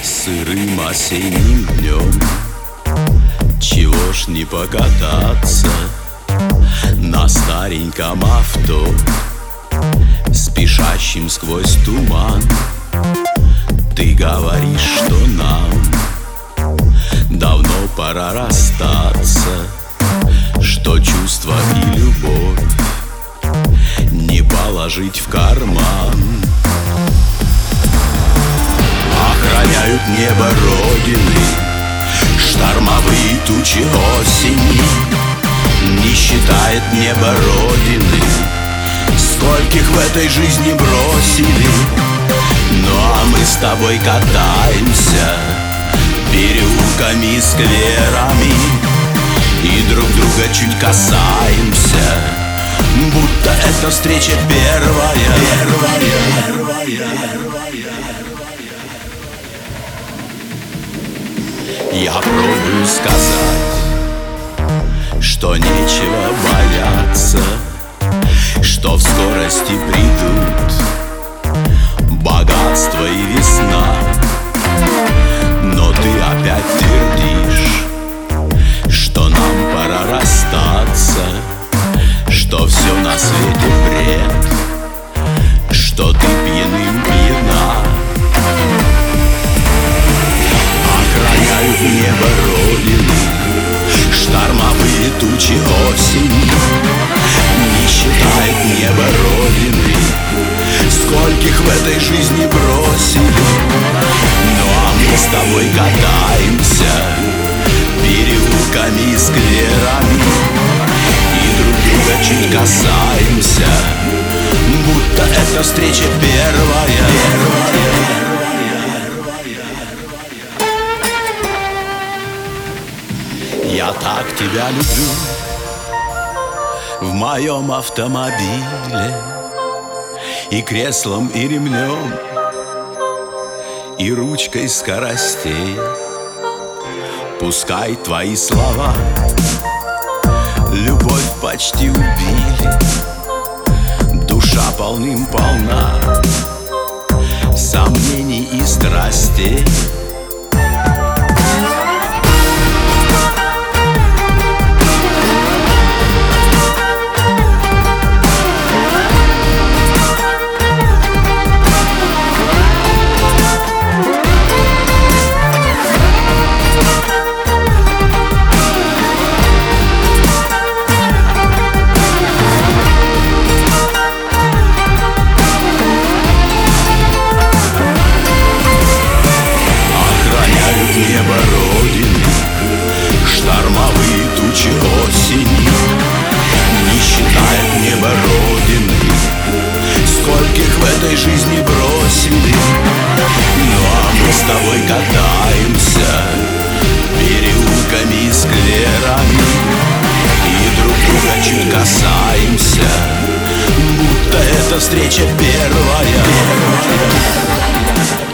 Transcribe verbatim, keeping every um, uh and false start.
Сырым осенним днем чего ж не покататься на стареньком авто, спешащим сквозь туман. Ты говоришь, что нам давно пора расстаться, что чувства и любовь не положить в карман. Охраняют небо Родины штормовые тучи осени. Не считает небо Родины, скольких в этой жизни бросили. Ну а мы с тобой катаемся переулками и скверами, и друг друга чуть касаемся, будто это встреча первая. Первая, первая. Я пробую сказать, что нечего бояться, что в скорости придут богатство и весна. Но ты опять твердишь, что нам пора расстаться, что все на свете бред, что ты пьяным пьяна. Охраняют небо Родины штормовые тучи осени. Не считает небо Родины, скольких в этой жизни бросили. Ну а мы с тобой катаемся переулками и скверами, и друг друга чуть касаемся, будто это встреча первая. Первая. Я так тебя люблю в моем автомобиле, и креслом, и ремнем, и ручкой скоростей. Пускай твои слова любовь почти убили, душа полным-полна сомнений и страстей. Небо Родины штормовые тучи осени. Не считает небо Родины, скольких в этой жизни бросили. Ну а мы с тобой катаемся переулками и скверами, и друг друга чуть касаемся, будто это встреча первая. Первая.